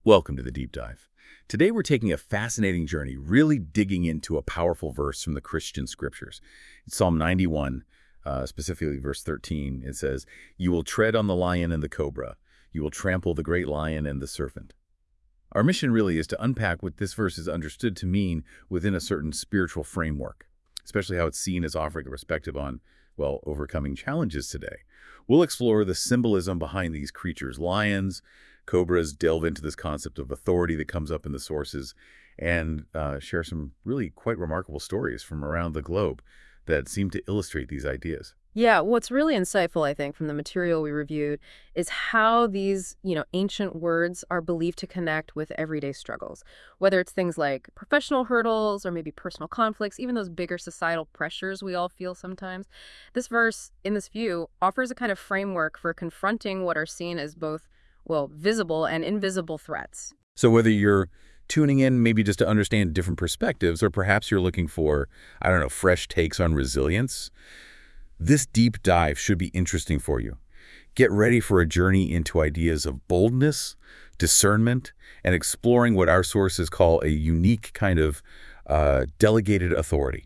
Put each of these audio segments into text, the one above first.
Welcome to the Deep Dive. Today we're taking a fascinating journey, really digging into a powerful verse from the Christian scriptures. It's Psalm 91, specifically verse 13. It says, "You will tread on the lion and the cobra. You will trample the great lion and the serpent." Our mission really is to unpack what this verse is understood to mean within a certain spiritual framework, especially how it's seen as offering a perspective on, well, overcoming challenges today. We'll explore the symbolism behind these creatures, lions, cobras, delve into this concept of authority that comes up in the sources, and share some really quite remarkable stories from around the globe that seem to illustrate these ideas. Yeah, what's really insightful, I think, from the material we reviewed is how these, ancient words are believed to connect with everyday struggles, whether it's things like professional hurdles or maybe personal conflicts, even those bigger societal pressures we all feel sometimes. This verse, in this view, offers a kind of framework for confronting what are seen as both, well, visible and invisible threats. So whether you're tuning in maybe just to understand different perspectives, or perhaps you're looking for, I don't know, fresh takes on resilience, this deep dive should be interesting for you. Get ready for a journey into ideas of boldness, discernment, and exploring what our sources call a unique kind of delegated authority.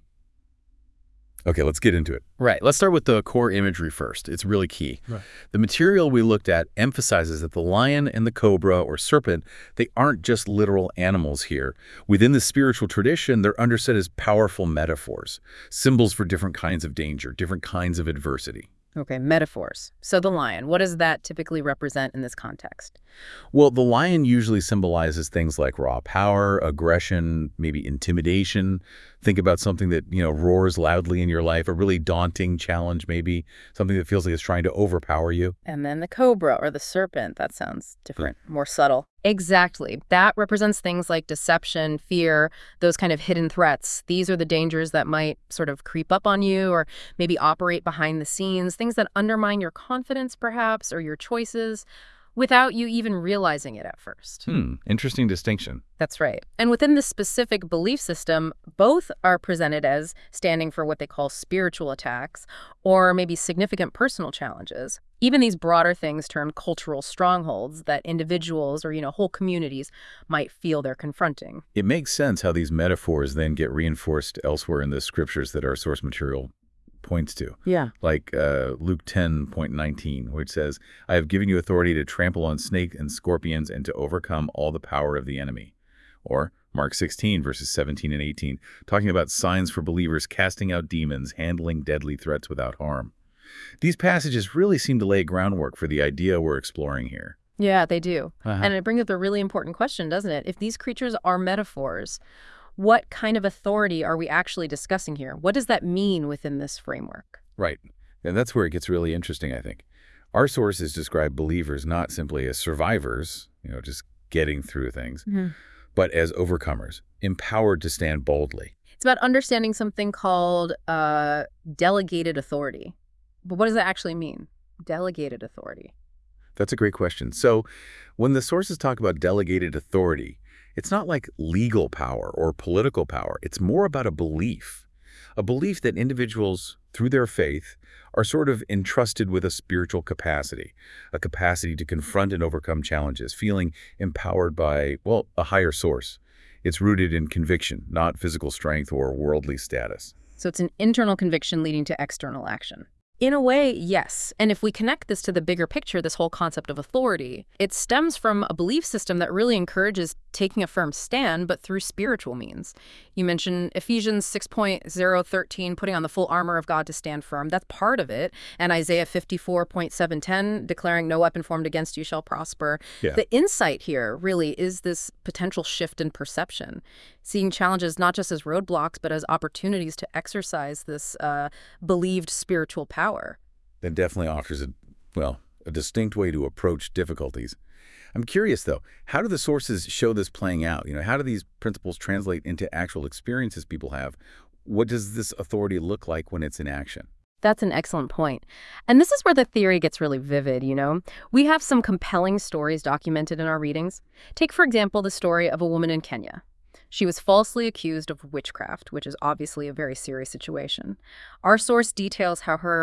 Okay, let's get into it. Right. Let's start with the core imagery first. It's really key. Right. The material we looked at emphasizes that the lion and the cobra or serpent, they aren't just literal animals here. Within the spiritual tradition, they're understood as powerful metaphors, symbols for different kinds of danger, different kinds of adversity. Okay, metaphors. So the lion, what does that typically represent in this context? Well, the lion usually symbolizes things like raw power, aggression, maybe intimidation. Think about something that, roars loudly in your life, a really daunting challenge maybe, something that feels like it's trying to overpower you. And then the cobra or the serpent, that sounds different, more subtle. Exactly. That represents things like deception, fear, those kind of hidden threats. These are the dangers that might sort of creep up on you or maybe operate behind the scenes, things that undermine your confidence perhaps or your choices without you even realizing it at first. Interesting distinction. That's right. And within this specific belief system, both are presented as standing for what they call spiritual attacks or maybe significant personal challenges. Even these broader things termed cultural strongholds that individuals or, whole communities might feel they're confronting. It makes sense how these metaphors then get reinforced elsewhere in the scriptures that our source material points to. Yeah. Like Luke 10:19, which says, "I have given you authority to trample on snakes and scorpions and to overcome all the power of the enemy." Or Mark 16, verses 17 and 18, talking about signs for believers casting out demons, handling deadly threats without harm. These passages really seem to lay groundwork for the idea we're exploring here. Yeah, they do. And it brings up a really important question, doesn't it? If these creatures are metaphors, what kind of authority are we actually discussing here? What does that mean within this framework? Right. And that's where it gets really interesting, I think. Our sources describe believers not simply as survivors, just getting through things, but as overcomers, empowered to stand boldly. It's about understanding something called delegated authority. But what does that actually mean? Delegated authority. That's a great question. So when the sources talk about delegated authority, it's not like legal power or political power. It's more about a belief that individuals, through their faith, are sort of entrusted with a spiritual capacity, a capacity to confront and overcome challenges, feeling empowered by, well, a higher source. It's rooted in conviction, not physical strength or worldly status. So it's an internal conviction leading to external action. In a way, yes. And if we connect this to the bigger picture, this whole concept of authority, it stems from a belief system that really encourages taking a firm stand, but through spiritual means. You mentioned Ephesians 6:013, putting on the full armor of God to stand firm. That's part of it. And Isaiah 54:710, declaring no weapon formed against you shall prosper. Yeah. The insight here really is this potential shift in perception, seeing challenges not just as roadblocks, but as opportunities to exercise this believed spiritual power. That definitely offers a distinct way to approach difficulties. I'm curious, though, how do the sources show this playing out? How do these principles translate into actual experiences people have? What does this authority look like when it's in action? That's an excellent point. And this is where the theory gets really vivid, We have some compelling stories documented in our readings. Take, for example, the story of a woman in Kenya. She was falsely accused of witchcraft, which is obviously a very serious situation. Our source details how her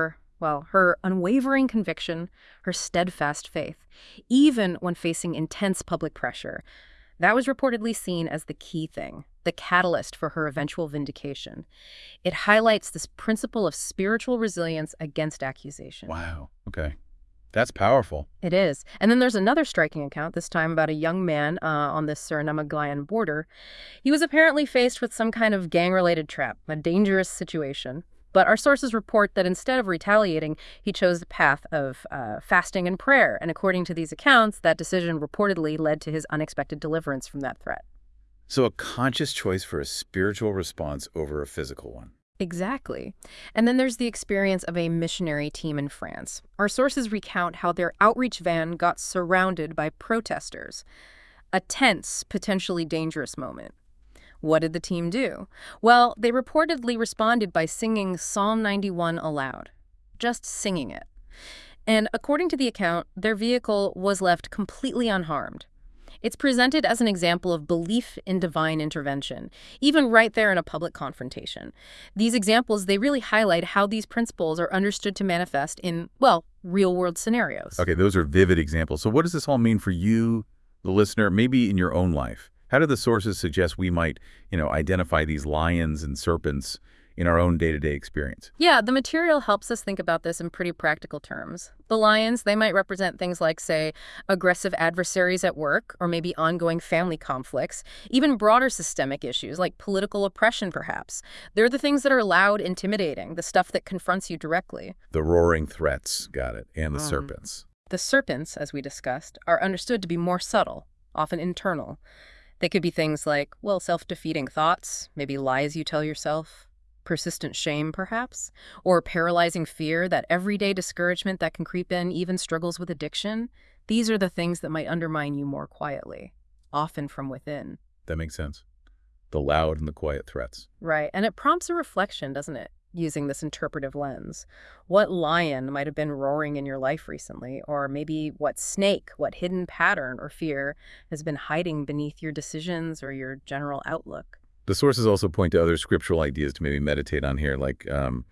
Well, her unwavering conviction, her steadfast faith, even when facing intense public pressure. That was reportedly seen as the key thing, the catalyst for her eventual vindication. It highlights this principle of spiritual resilience against accusation. Wow. Okay. That's powerful. It is. And then there's another striking account, this time about a young man on the Suriname-Guyana border. He was apparently faced with some kind of gang-related trap, a dangerous situation. But our sources report that instead of retaliating, he chose the path of fasting and prayer. And according to these accounts, that decision reportedly led to his unexpected deliverance from that threat. So a conscious choice for a spiritual response over a physical one. Exactly. And then there's the experience of a missionary team in France. Our sources recount how their outreach van got surrounded by protesters. A tense, potentially dangerous moment. What did the team do? Well, they reportedly responded by singing Psalm 91 aloud. Just singing it. And according to the account, their vehicle was left completely unharmed. It's presented as an example of belief in divine intervention, even right there in a public confrontation. These examples, they really highlight how these principles are understood to manifest in, well, real-world scenarios. Okay, those are vivid examples. So what does this all mean for you, the listener, maybe in your own life? How do the sources suggest we might, identify these lions and serpents in our own day-to-day experience? Yeah, the material helps us think about this in pretty practical terms. The lions, they might represent things like, say, aggressive adversaries at work, or maybe ongoing family conflicts, even broader systemic issues like political oppression, perhaps. They're the things that are loud, intimidating, the stuff that confronts you directly. The roaring threats, got it, and the serpents. The serpents, as we discussed, are understood to be more subtle, often internal. They could be things like, well, self-defeating thoughts, maybe lies you tell yourself, persistent shame, perhaps, or paralyzing fear, that everyday discouragement that can creep in, even struggles with addiction. These are the things that might undermine you more quietly, often from within. That makes sense. The loud and the quiet threats. Right, and it prompts a reflection, doesn't it? Using this interpretive lens. What lion might have been roaring in your life recently? Or maybe what snake, what hidden pattern or fear has been hiding beneath your decisions or your general outlook? The sources also point to other scriptural ideas to maybe meditate on here, like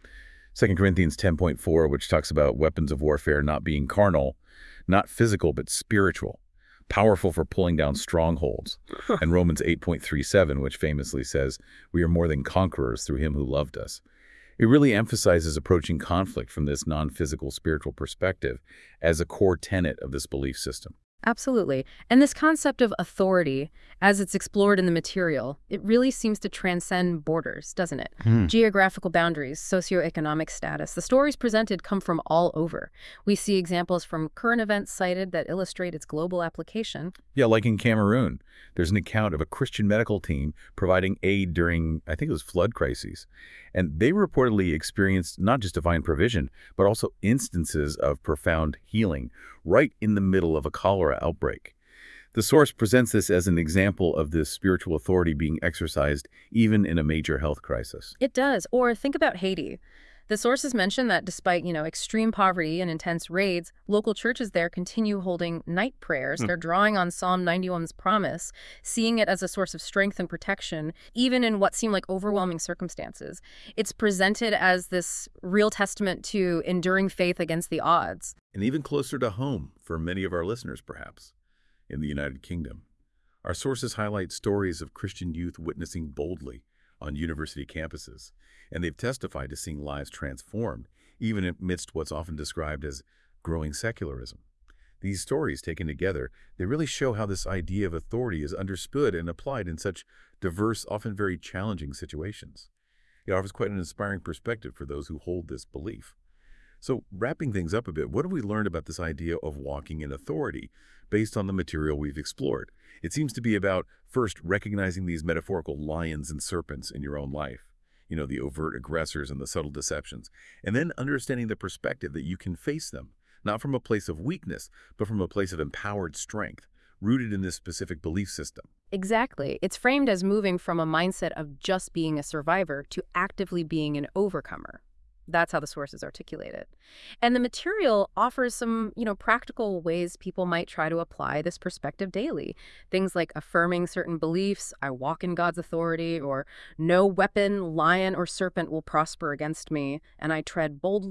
2 Corinthians 10.4, which talks about weapons of warfare not being carnal, not physical, but spiritual, powerful for pulling down strongholds. And Romans 8.37, which famously says, we are more than conquerors through him who loved us. It really emphasizes approaching conflict from this non-physical spiritual perspective as a core tenet of this belief system. Absolutely. And this concept of authority, as it's explored in the material, it really seems to transcend borders, doesn't it? Geographical boundaries, socioeconomic status. The stories presented come from all over. We see examples from current events cited that illustrate its global application. Yeah, like in Cameroon, there's an account of a Christian medical team providing aid during, I think it was flood crises. And they reportedly experienced not just divine provision, but also instances of profound healing right in the middle of a cholera outbreak. The source presents this as an example of this spiritual authority being exercised even in a major health crisis. It does. Or think about Haiti. The sources mention that despite, extreme poverty and intense raids, local churches there continue holding night prayers. They're drawing on Psalm 91's promise, seeing it as a source of strength and protection, even in what seem like overwhelming circumstances. It's presented as this real testament to enduring faith against the odds. And even closer to home for many of our listeners, perhaps, in the United Kingdom. Our sources highlight stories of Christian youth witnessing boldly on university campuses, and they've testified to seeing lives transformed, even amidst what's often described as growing secularism. These stories, taken together, they really show how this idea of authority is understood and applied in such diverse, often very challenging situations. It offers quite an inspiring perspective for those who hold this belief. So, wrapping things up a bit, what have we learned about this idea of walking in authority based on the material we've explored? It seems to be about, first, recognizing these metaphorical lions and serpents in your own life, the overt aggressors and the subtle deceptions, and then understanding the perspective that you can face them, not from a place of weakness, but from a place of empowered strength, rooted in this specific belief system. Exactly. It's framed as moving from a mindset of just being a survivor to actively being an overcomer. That's how the sources articulate it. And the material offers some, practical ways people might try to apply this perspective daily. Things like affirming certain beliefs, I walk in God's authority, or no weapon, lion, or serpent will prosper against me, and I tread boldly,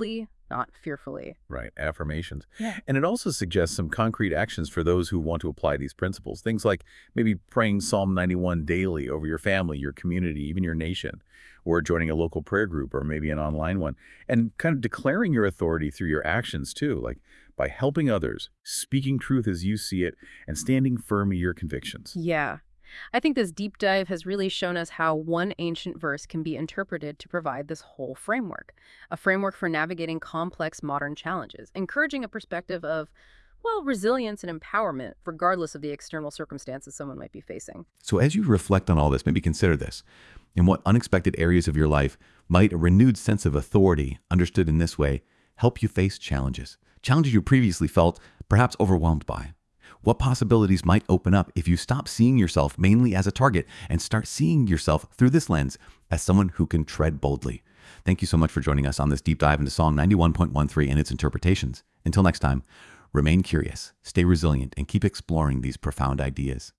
not fearfully. Right, affirmations. Yeah. And it also suggests some concrete actions for those who want to apply these principles. Things like maybe praying Psalm 91 daily over your family, your community, even your nation, or joining a local prayer group or maybe an online one, and kind of declaring your authority through your actions too, like by helping others, speaking truth as you see it, and standing firm in your convictions. Yeah. I think this deep dive has really shown us how one ancient verse can be interpreted to provide this whole framework, a framework for navigating complex modern challenges, encouraging a perspective of, well, resilience and empowerment, regardless of the external circumstances someone might be facing. So as you reflect on all this, maybe consider this. In what unexpected areas of your life might a renewed sense of authority, understood in this way, help you face challenges? Challenges you previously felt perhaps overwhelmed by. What possibilities might open up if you stop seeing yourself mainly as a target and start seeing yourself through this lens as someone who can tread boldly? Thank you so much for joining us on this deep dive into Psalm 91.13 and its interpretations. Until next time, remain curious, stay resilient, and keep exploring these profound ideas.